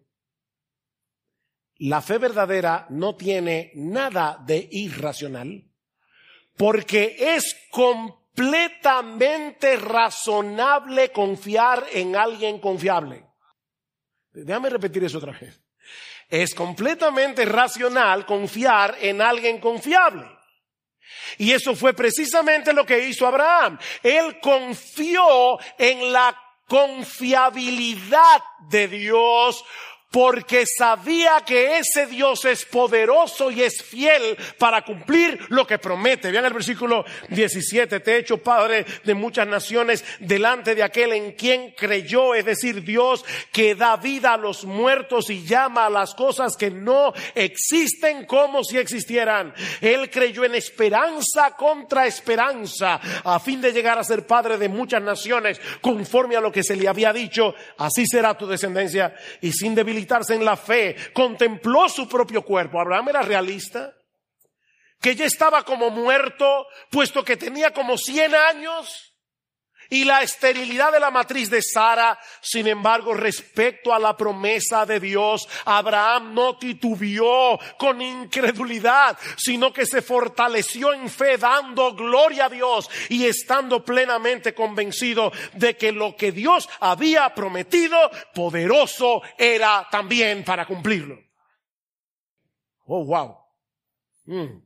La fe verdadera no tiene nada de irracional, porque es completamente razonable confiar en alguien confiable. Déjame repetir eso otra vez. Es completamente racional confiar en alguien confiable. Y eso fue precisamente lo que hizo Abraham. Él confió en la confiabilidad de Dios, porque sabía que ese Dios es poderoso y es fiel para cumplir lo que promete. Vean el versículo diecisiete. Te he hecho padre de muchas naciones delante de aquel en quien creyó, es decir, Dios que da vida a los muertos y llama a las cosas que no existen como si existieran. Él creyó en esperanza contra esperanza, a fin de llegar a ser padre de muchas naciones, conforme a lo que se le había dicho, así será tu descendencia. Y sin debilitarse en la fe, contempló su propio cuerpo. Abraham era realista, que ya estaba como muerto, puesto que tenía como cien años, y la esterilidad de la matriz de Sara. Sin embargo, respecto a la promesa de Dios, Abraham no titubeó con incredulidad, sino que se fortaleció en fe, dando gloria a Dios y estando plenamente convencido de que lo que Dios había prometido, poderoso era también para cumplirlo. Oh, wow. Mm.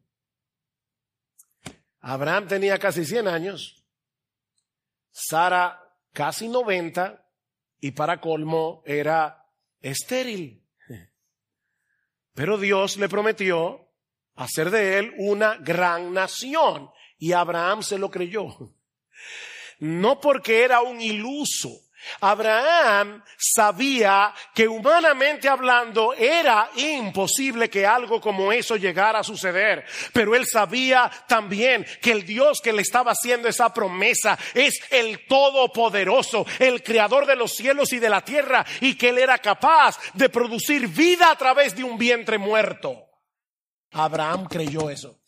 Abraham tenía casi cien años. Sara casi noventa, y para colmo era estéril. Pero Dios le prometió hacer de él una gran nación, y Abraham se lo creyó. No porque era un iluso. Abraham sabía que humanamente hablando era imposible que algo como eso llegara a suceder, pero él sabía también que el Dios que le estaba haciendo esa promesa es el Todopoderoso, el Creador de los cielos y de la tierra, y que él era capaz de producir vida a través de un vientre muerto. Abraham creyó eso.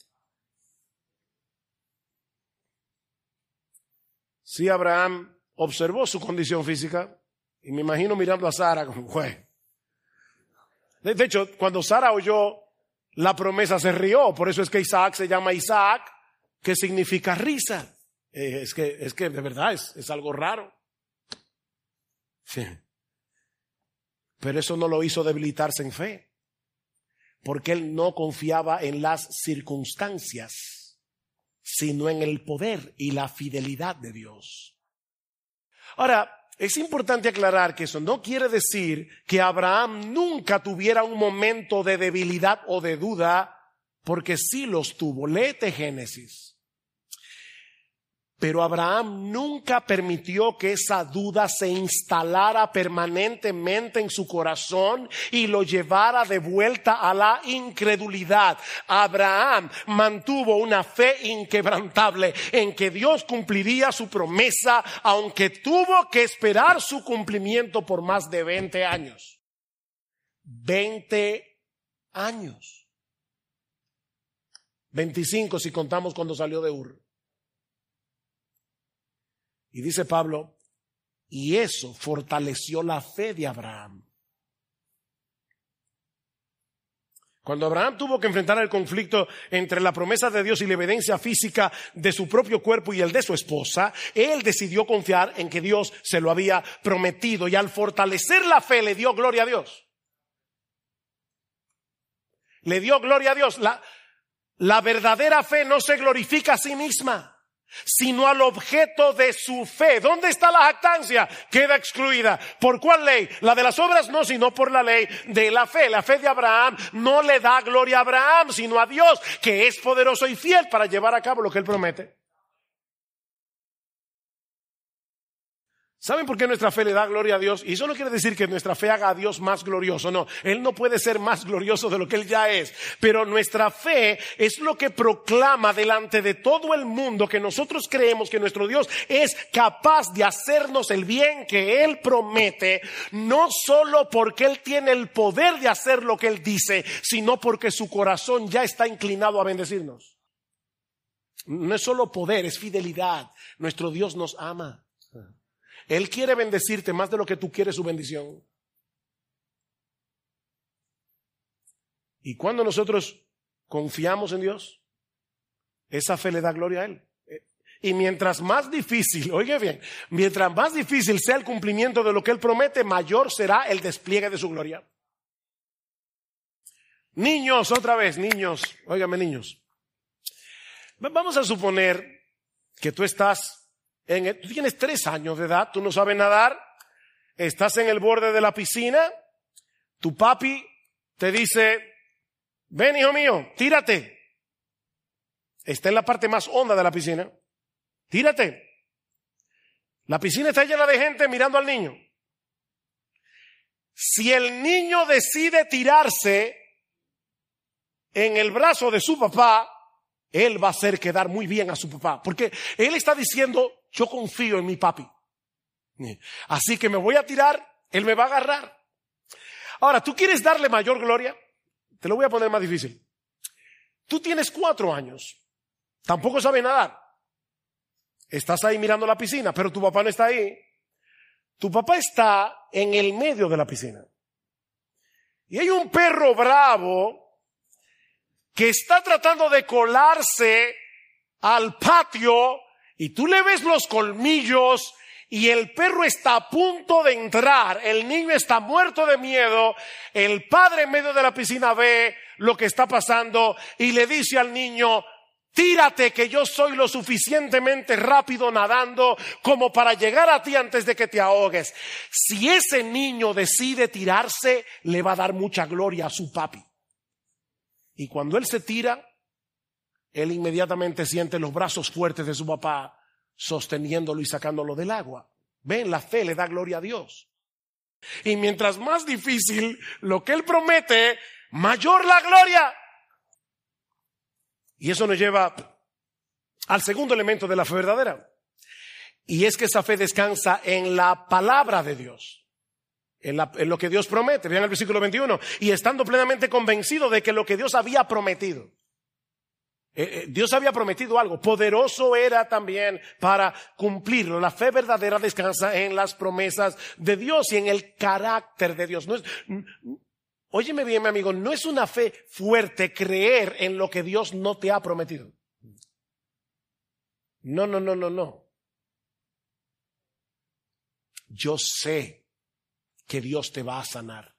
Sí, Abraham observó su condición física, y me imagino mirando a Sara como, güey. De, de hecho, cuando Sara oyó la promesa se rió. Por eso es que Isaac se llama Isaac, que significa risa. Eh, es que, es que de verdad es, es algo raro. Sí. Pero eso no lo hizo debilitarse en fe, porque él no confiaba en las circunstancias, sino en el poder y la fidelidad de Dios. Ahora, es importante aclarar que eso no quiere decir que Abraham nunca tuviera un momento de debilidad o de duda, porque sí los tuvo. Léete Génesis. Pero Abraham nunca permitió que esa duda se instalara permanentemente en su corazón y lo llevara de vuelta a la incredulidad. Abraham mantuvo una fe inquebrantable en que Dios cumpliría su promesa, aunque tuvo que esperar su cumplimiento por más de veinte años. veinte años. veinticinco si contamos cuando salió de Ur. Y dice Pablo, y eso fortaleció la fe de Abraham. Cuando Abraham tuvo que enfrentar el conflicto entre la promesa de Dios y la evidencia física de su propio cuerpo y el de su esposa, él decidió confiar en que Dios se lo había prometido, y al fortalecer la fe le dio gloria a Dios. Le dio gloria a Dios. La, la verdadera fe no se glorifica a sí misma, sino al objeto de su fe. ¿Dónde está la jactancia? Queda excluida. ¿Por cuál ley? La de las obras no, sino por la ley de la fe. La fe de Abraham no le da gloria a Abraham, sino a Dios, que es poderoso y fiel para llevar a cabo lo que él promete. ¿Saben por qué nuestra fe le da gloria a Dios? Y eso no quiere decir que nuestra fe haga a Dios más glorioso, no. Él no puede ser más glorioso de lo que Él ya es. Pero nuestra fe es lo que proclama delante de todo el mundo que nosotros creemos que nuestro Dios es capaz de hacernos el bien que Él promete, no solo porque Él tiene el poder de hacer lo que Él dice, sino porque su corazón ya está inclinado a bendecirnos. No es solo poder, es fidelidad. Nuestro Dios nos ama. Él quiere bendecirte más de lo que tú quieres su bendición. Y cuando nosotros confiamos en Dios, esa fe le da gloria a Él. Y mientras más difícil, oiga bien, mientras más difícil sea el cumplimiento de lo que Él promete, mayor será el despliegue de su gloria. Niños, otra vez, niños, óigame niños. Vamos a suponer que tú estás En el, tú tienes tres años de edad, tú no sabes nadar, estás en el borde de la piscina, tu papi te dice, ven hijo mío, tírate. Está en la parte más honda de la piscina, tírate. La piscina está llena de gente mirando al niño. Si el niño decide tirarse en el brazo de su papá, él va a hacer quedar muy bien a su papá, porque él está diciendo, yo confío en mi papi. Así que me voy a tirar, él me va a agarrar. Ahora, ¿tú quieres darle mayor gloria? Te lo voy a poner más difícil. Tú tienes cuatro años, tampoco sabes nadar. Estás ahí mirando la piscina, pero tu papá no está ahí. Tu papá está en el medio de la piscina. Y hay un perro bravo que está tratando de colarse al patio y tú le ves los colmillos y el perro está a punto de entrar, el niño está muerto de miedo, el padre en medio de la piscina ve lo que está pasando y le dice al niño, tírate que yo soy lo suficientemente rápido nadando como para llegar a ti antes de que te ahogues. Si ese niño decide tirarse, le va a dar mucha gloria a su papi. Y cuando él se tira, él inmediatamente siente los brazos fuertes de su papá sosteniéndolo y sacándolo del agua. Ven, la fe le da gloria a Dios. Y mientras más difícil lo que él promete, mayor la gloria. Y eso nos lleva al segundo elemento de la fe verdadera. Y es que esa fe descansa en la palabra de Dios. En, la, en lo que Dios promete. Vean el versículo veintiuno. Y estando plenamente convencido de que lo que Dios había prometido. Eh, eh, Dios había prometido algo. Poderoso era también para cumplirlo. La fe verdadera descansa en las promesas de Dios y en el carácter de Dios. No es, óyeme bien, mi amigo, no es una fe fuerte creer en lo que Dios no te ha prometido. No, no, no, no, no. Yo sé que Dios te va a sanar,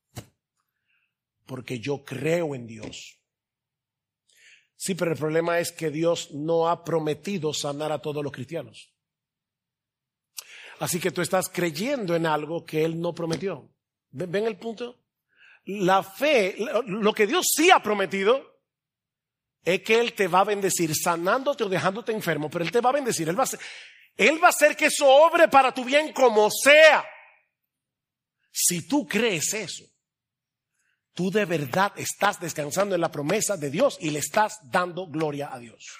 porque yo creo en Dios. Sí, pero el problema es que Dios no ha prometido sanar a todos los cristianos. Así que tú estás creyendo en algo que Él no prometió. ¿Ven, ven el punto? La fe, lo que Dios sí ha prometido es que Él te va a bendecir sanándote o dejándote enfermo, pero Él te va a bendecir. Él va a hacer, Él va a hacer que eso obre para tu bien como sea. Si tú crees eso, tú de verdad estás descansando en la promesa de Dios y le estás dando gloria a Dios.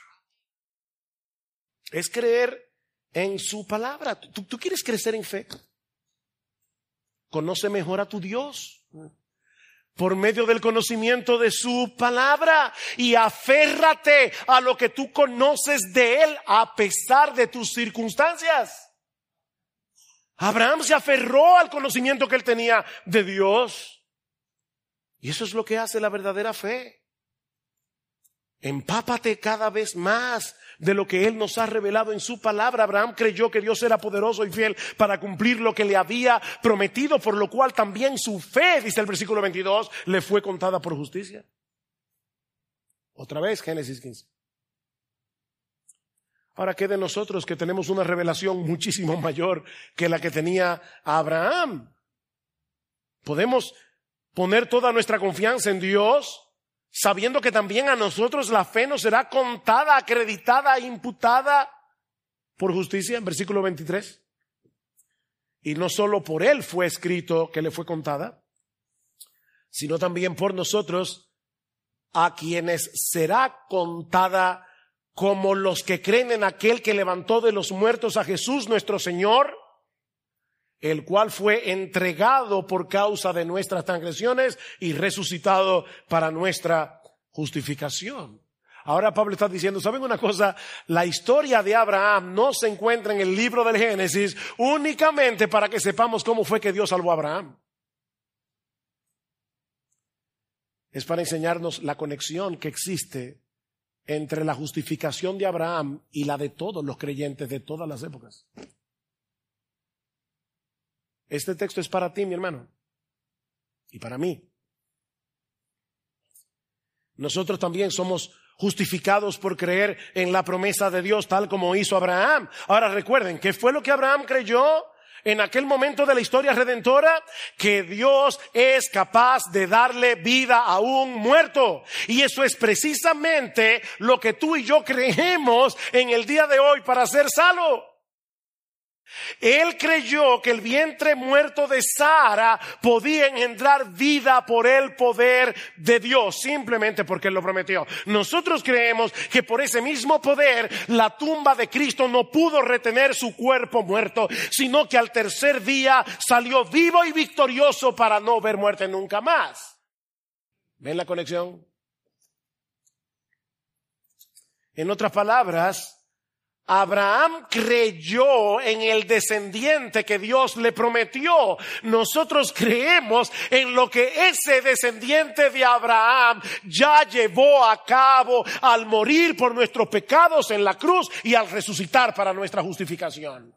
Es creer en su palabra. ¿Tú, tú quieres crecer en fe? Conoce mejor a tu Dios por medio del conocimiento de su palabra y aférrate a lo que tú conoces de Él a pesar de tus circunstancias. Abraham se aferró al conocimiento que él tenía de Dios. Y eso es lo que hace la verdadera fe. Empápate cada vez más de lo que Él nos ha revelado en su palabra. Abraham creyó que Dios era poderoso y fiel para cumplir lo que le había prometido, por lo cual también su fe, dice el versículo veintidós, le fue contada por justicia. Otra vez, Génesis quince. Ahora, ¿qué de nosotros que tenemos una revelación muchísimo mayor que la que tenía Abraham? Podemos poner toda nuestra confianza en Dios, sabiendo que también a nosotros la fe nos será contada, acreditada, imputada por justicia, en versículo veintitrés. Y no solo por él fue escrito que le fue contada, sino también por nosotros, a quienes será contada como los que creen en aquel que levantó de los muertos a Jesús nuestro Señor, el cual fue entregado por causa de nuestras transgresiones y resucitado para nuestra justificación. Ahora Pablo está diciendo, ¿saben una cosa? La historia de Abraham no se encuentra en el libro del Génesis únicamente para que sepamos cómo fue que Dios salvó a Abraham. Es para enseñarnos la conexión que existe entre la justificación de Abraham y la de todos los creyentes de todas las épocas. Este texto es para ti, mi hermano, y para mí. Nosotros también somos justificados por creer en la promesa de Dios tal como hizo Abraham. Ahora recuerden, ¿qué fue lo que Abraham creyó en aquel momento de la historia redentora? Que Dios es capaz de darle vida a un muerto. Y eso es precisamente lo que tú y yo creemos en el día de hoy para ser salvo. Él creyó que el vientre muerto de Sara podía engendrar vida por el poder de Dios, simplemente porque Él lo prometió. Nosotros creemos que por ese mismo poder la tumba de Cristo no pudo retener su cuerpo muerto, sino que al tercer día salió vivo y victorioso para no ver muerte nunca más. ¿Ven la conexión? En otras palabras, Abraham creyó en el descendiente que Dios le prometió. Nosotros creemos en lo que ese descendiente de Abraham ya llevó a cabo al morir por nuestros pecados en la cruz y al resucitar para nuestra justificación.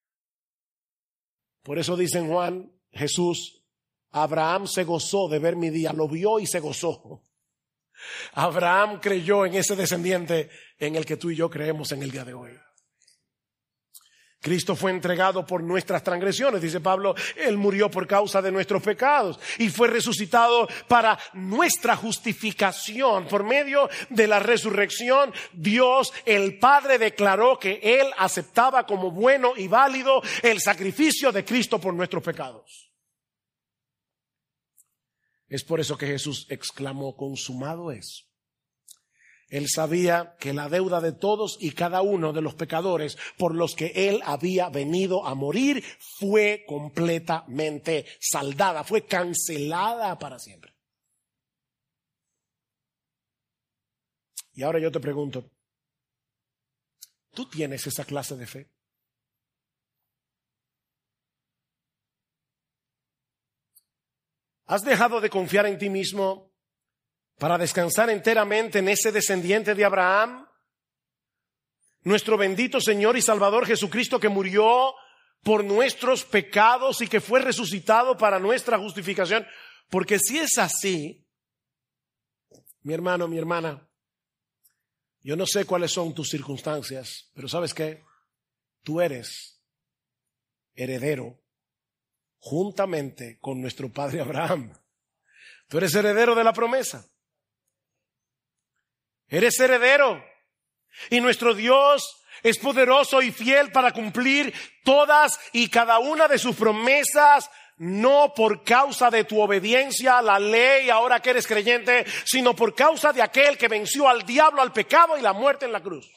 Por eso dice en Juan, Jesús, Abraham se gozó de ver mi día, lo vio y se gozó. Abraham creyó en ese descendiente en el que tú y yo creemos en el día de hoy. Cristo fue entregado por nuestras transgresiones, dice Pablo, Él murió por causa de nuestros pecados y fue resucitado para nuestra justificación. Por medio de la resurrección, Dios, el Padre, declaró que Él aceptaba como bueno y válido el sacrificio de Cristo por nuestros pecados. Es por eso que Jesús exclamó, consumado es. Él sabía que la deuda de todos y cada uno de los pecadores por los que Él había venido a morir fue completamente saldada, fue cancelada para siempre. Y ahora yo te pregunto, ¿tú tienes esa clase de fe? ¿Has dejado de confiar en ti mismo para descansar enteramente en ese descendiente de Abraham? Nuestro bendito Señor y Salvador Jesucristo, que murió por nuestros pecados y que fue resucitado para nuestra justificación. Porque si es así, mi hermano, mi hermana, yo no sé cuáles son tus circunstancias, pero ¿sabes qué? Tú eres heredero juntamente con nuestro padre Abraham. Tú eres heredero de la promesa. Eres heredero. Y nuestro Dios es poderoso y fiel para cumplir todas y cada una de sus promesas, no por causa de tu obediencia a la ley ahora que eres creyente, sino por causa de aquel que venció al diablo, al pecado y la muerte en la cruz.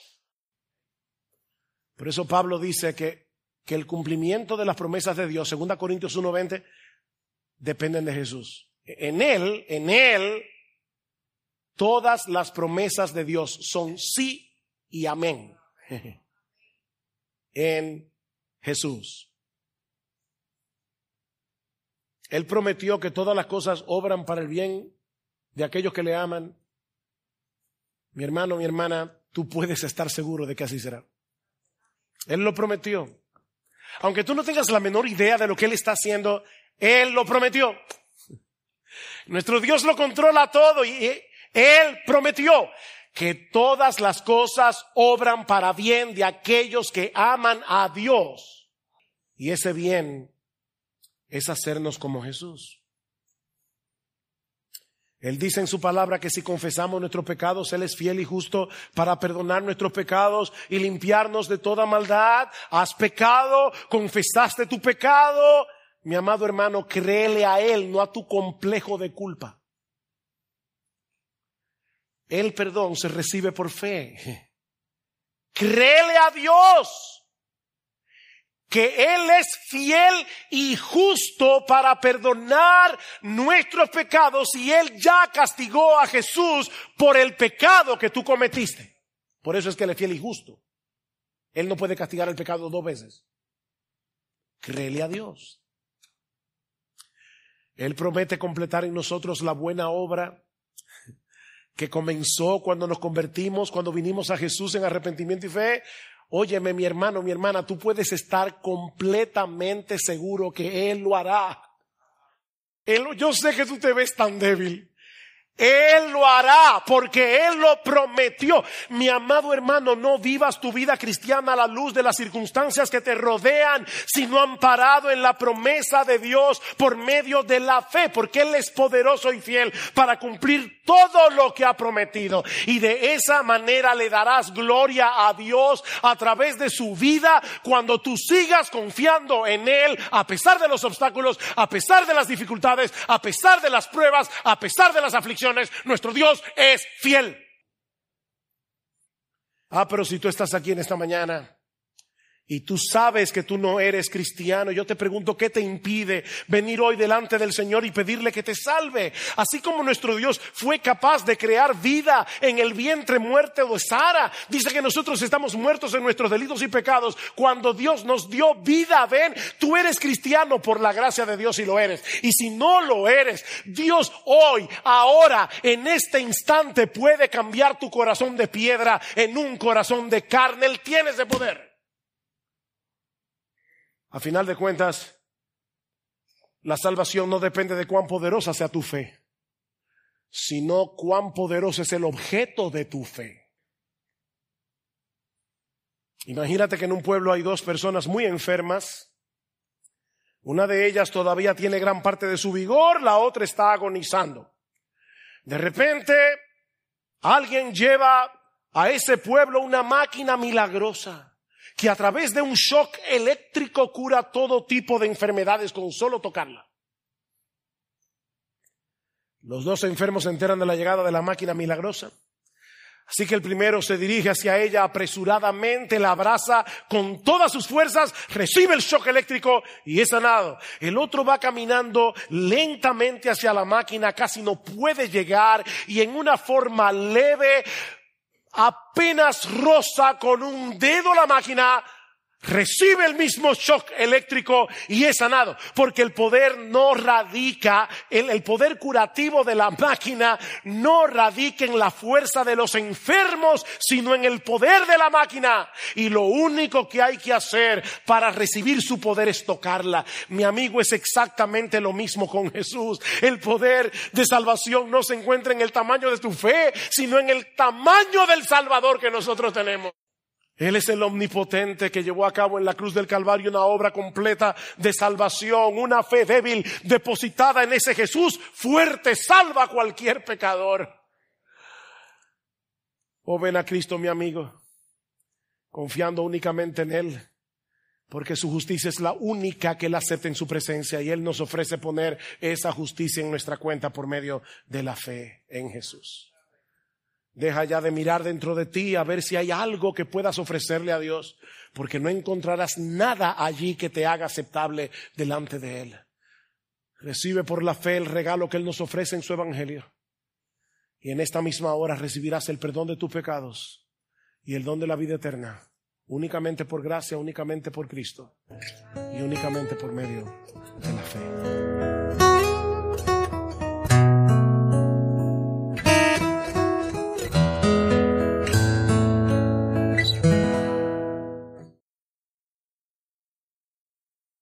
Por eso Pablo dice que que el cumplimiento de las promesas de Dios, segunda Corintios uno veinte, dependen de Jesús. En Él, en Él, todas las promesas de Dios son sí y amén. En Jesús. Él prometió que todas las cosas obran para el bien de aquellos que le aman. Mi hermano, mi hermana, tú puedes estar seguro de que así será. Él lo prometió. Aunque tú no tengas la menor idea de lo que Él está haciendo, Él lo prometió. Nuestro Dios lo controla todo y Él prometió que todas las cosas obran para bien de aquellos que aman a Dios. Y ese bien es hacernos como Jesús. Él dice en su palabra que si confesamos nuestros pecados, Él es fiel y justo para perdonar nuestros pecados y limpiarnos de toda maldad. Has pecado, confesaste tu pecado. Mi amado hermano, créele a Él, no a tu complejo de culpa. El perdón se recibe por fe. Créele a Dios que Él es fiel y justo para perdonar nuestros pecados, y Él ya castigó a Jesús por el pecado que tú cometiste. Por eso es que Él es fiel y justo. Él no puede castigar el pecado dos veces. Créele a Dios. Él promete completar en nosotros la buena obra que comenzó cuando nos convertimos, cuando vinimos a Jesús en arrepentimiento y fe. Óyeme, mi hermano, mi hermana, tú puedes estar completamente seguro que Él lo hará. Él, yo sé que tú te ves tan débil. Él lo hará porque Él lo prometió. Mi amado hermano, no vivas tu vida cristiana a la luz de las circunstancias que te rodean, sino amparado en la promesa de Dios por medio de la fe, porque Él es poderoso y fiel para cumplir todo lo que ha prometido. Y de esa manera le darás gloria a Dios a través de su vida cuando tú sigas confiando en Él, a pesar de los obstáculos, a pesar de las dificultades, a pesar de las pruebas, a pesar de las aflicciones. Nuestro Dios es fiel. Ah, pero si tú estás aquí en esta mañana y tú sabes que tú no eres cristiano, yo te pregunto, ¿qué te impide venir hoy delante del Señor y pedirle que te salve? Así como nuestro Dios fue capaz de crear vida en el vientre muerto de Sara, dice que nosotros estamos muertos en nuestros delitos y pecados cuando Dios nos dio vida. Ven, tú eres cristiano por la gracia de Dios y lo eres. Y si no lo eres, Dios hoy, ahora, en este instante puede cambiar tu corazón de piedra en un corazón de carne. Él tiene ese poder. A final de cuentas, la salvación no depende de cuán poderosa sea tu fe, sino cuán poderoso es el objeto de tu fe. Imagínate que en un pueblo hay dos personas muy enfermas. Una de ellas todavía tiene gran parte de su vigor, la otra está agonizando. De repente, alguien lleva a ese pueblo una máquina milagrosa que a través de un shock eléctrico cura todo tipo de enfermedades con solo tocarla. Los dos enfermos se enteran de la llegada de la máquina milagrosa. Así que el primero se dirige hacia ella apresuradamente, la abraza con todas sus fuerzas, recibe el shock eléctrico y es sanado. El otro va caminando lentamente hacia la máquina, casi no puede llegar y en una forma leve, apenas roza con un dedo la máquina, recibe el mismo shock eléctrico y es sanado, porque el poder no radica, el, el poder curativo de la máquina no radica en la fuerza de los enfermos, sino en el poder de la máquina. Y lo único que hay que hacer para recibir su poder es tocarla. Mi amigo, es exactamente lo mismo con Jesús. El poder de salvación no se encuentra en el tamaño de tu fe, sino en el tamaño del Salvador que nosotros tenemos. Él es el omnipotente que llevó a cabo en la cruz del Calvario una obra completa de salvación. Una fe débil depositada en ese Jesús fuerte salva a cualquier pecador. Oh, ven a Cristo, mi amigo, confiando únicamente en Él, porque su justicia es la única que Él acepta en su presencia, y Él nos ofrece poner esa justicia en nuestra cuenta por medio de la fe en Jesús. Deja ya de mirar dentro de ti a ver si hay algo que puedas ofrecerle a Dios, porque no encontrarás nada allí que te haga aceptable delante de Él. Recibe por la fe el regalo que Él nos ofrece en su evangelio, y en esta misma hora recibirás el perdón de tus pecados y el don de la vida eterna, únicamente por gracia, únicamente por Cristo y únicamente por medio de la fe.